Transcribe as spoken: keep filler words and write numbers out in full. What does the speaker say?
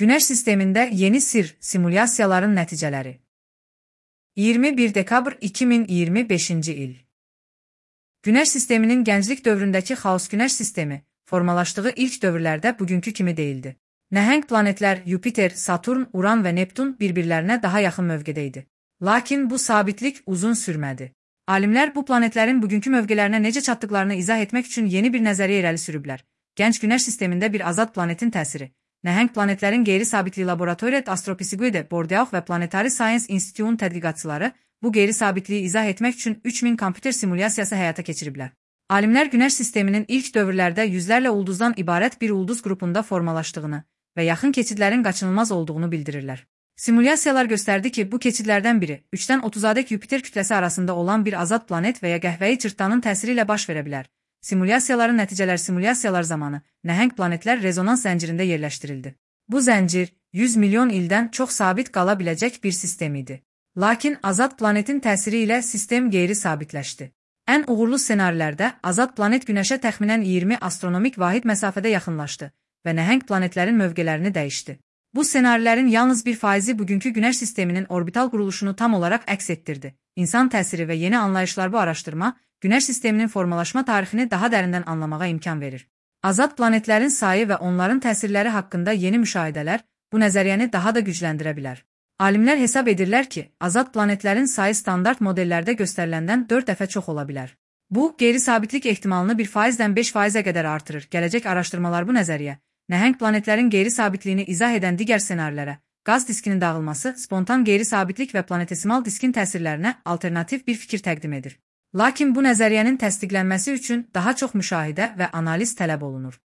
Günəş sistemində yeni sir simulyasiyaların nəticələri. iyirmi bir dekabr iki min iyirmi beşinci il. Günəş sisteminin gənclik dövründəki xaos Günəş sistemi formalaşdığı ilk dövrlərdə bugünkü kimi deyildi. Nəhəng planetlər Yupiter, Saturn, Uran və Neptun bir-birlərinə daha yaxın mövqedə idi. Lakin bu sabitlik uzun sürmədi. Alimlər bu planetlərin bugünkü mövqelərinə necə çatdıqlarını izah etmək üçün yeni bir nəzəriyyə irəli sürüblər. Gənc Günəş sistemində bir azad planetin təsiri. Nəhəng planetlərin qeyri-sabitliyi Laboratoriya Astrophysique Bordeaux və Planetary Science Institute-un tədqiqatçıları bu qeyri-sabitliyi izah etmək üçün üç min kompüter simulyasiyası həyata keçiriblər. Alimlər Günəş sisteminin ilk dövrlərdə yüzlərlə ulduzdan ibarət bir ulduz qrupunda formalaşdığını və yaxın keçidlərin qaçınılmaz olduğunu bildirirlər. Simulyasiyalar göstərdi ki, bu keçidlərdən biri üçdən otuzadək Yupiter kütləsi arasında olan bir azad planet və ya qəhvəyi cırtdanın təsiri ilə baş verə bilər. Simulyasiyaların nəticələr simulyasiyalar zamanı nəhəng planetlər rezonans zəncirində yerləşdirildi. Bu zəncir yüz milyon ildən çox sabit qala biləcək bir sistem idi. Lakin azad planetin təsiri ilə sistem qeyri-sabitləşdi. Ən uğurlu ssenarilərdə azad planet Günəşə təxminən iyirmi astronomik vahid məsafədə yaxınlaşdı və nəhəng planetlərin mövqelərini dəyişdi. Bu ssenarilərin yalnız bir faizi bugünkü Günəş sisteminin orbital quruluşunu tam olaraq əks etdirdi. İnsan təsiri və yeni anlayışlar bu araşdırma, Günəş sisteminin formalaşma tarixini daha dərindən anlamağa imkan verir. Azad planetlərin sayı və onların təsirləri haqqında yeni müşahidələr bu nəzəriyyəni daha da gücləndirə bilər. Alimlər hesab edirlər ki, azad planetlərin sayı standart modellərdə göstəriləndən dörd dəfə çox ola bilər. Bu, qeyri-sabitlik ehtimalını bir faizdən beş faizə qədər artırır. Gələcək araşdırmalar bu nəzəriyyə, nəhəng planetlərin qeyri-sabitliyini izah edən digər ssenarilərə, qaz diskinin dağılması, spontan qeyri-sabitlik və planetesimal diskin təsirlərinə alternativ bir fikir təqdim edir. Lakin bu nəzəriyyənin təsdiqlənməsi üçün daha çox müşahidə və analiz tələb olunur.